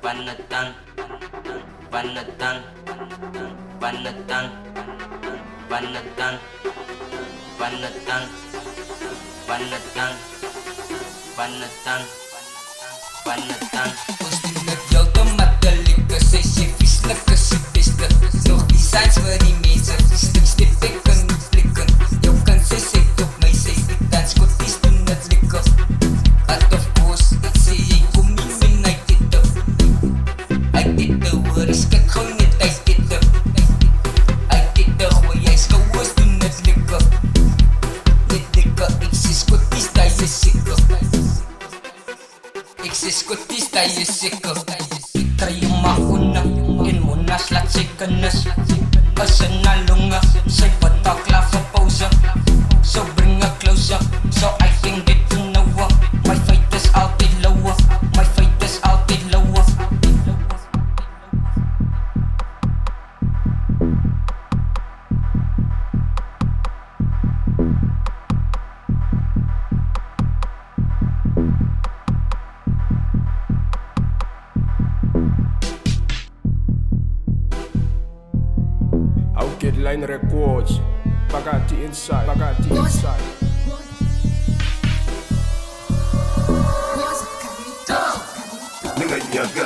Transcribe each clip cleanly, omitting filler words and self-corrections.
Banatan, banatan, banatan, banatan, banatan, banatan, banatan, banatan. Posten het heeltematig gesê sy vieslik is die beste. Nog die signs vir die mense vieslik stip ek kan nie blikken. Jou kan sê sê op my sê die dans skotties doen het lekker. Out of course, ek sê jy kom nie min uit dit op. Uit dit hoor, ek skik gauw net uit dit op. Uit dit gooi jy skouwers doen het lekker. Net lekker, ek sê skotties daar jy seker. Ek sê skotties daar jy seker. Ek kry jou maar una en monas laat sy kennis. Is in na longe, sy betaal klaar vir pauze. So bring her closer, so I can get to know her. My fight is altyd lower, my fight is altyd lower. Outget Line Records, Pagati Inside, Pagati Inside. Nigga,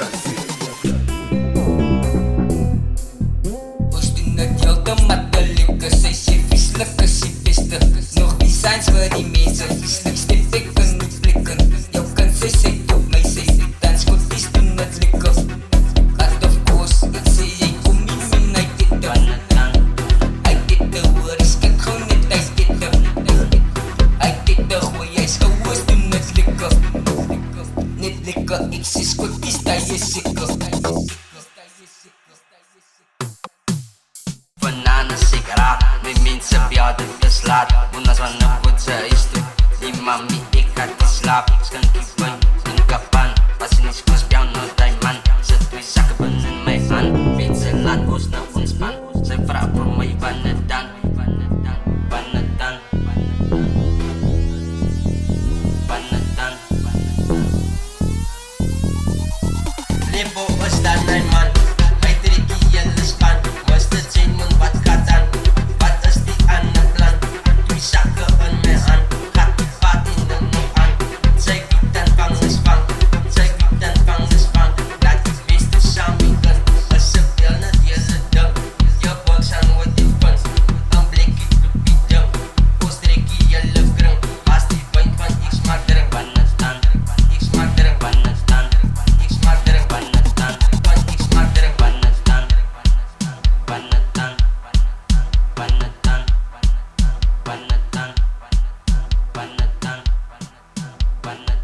Posten het heeltematig gesê sy vieslik is die beste. Nog die signs vir die mense vieslik stip ek kan nie blikken. Jou kan sê sê op my sê die dans skotties doen het lekker. Out of course, ek sê jy kom nie min uit dit op. Uit dit hoor, ek skik gauw net uit dit op. Uit dit gooi jy skouwers doen het lekker. Net lekker, ek sê skotties daar jy seker. Banana sigaret, my mensen bja dit is laat. Unas van een goedse is toe. Die mami, ek gaat die slaap. Skankie wijn, in kapan. Pas in die skoos bja no die man. Sit twee sakke bin in my hand. Mensen laat ons na ontspan. Sy vraag vir my wanneer dan. Wanneer dan. Wanneer dan. Limbo is dan my man. Hy trek die hele span. Mr. Chainman, wat gaat aan? Wat is die ander plan? Twee sakke in my hand. Gaat die vat in de nog aan. Sy weet en vang is vang. Sy weet en vang is vang. Dat die beste samen kan. Is sy bel na deze ding. Jou box aan wat die vins. Een blikkie loop die ding. Koos trek die hele kring. As die wijn van ek smaak drink. Wanneer staan? Ek smaak drink. Wanneer staan? Ek smaak drink. Wanneer staan? Want ek smaak drink. Wanneer staan? Wanneer staan? Wanneer staan? Wanneer staan? Wanneer staan? Wanneer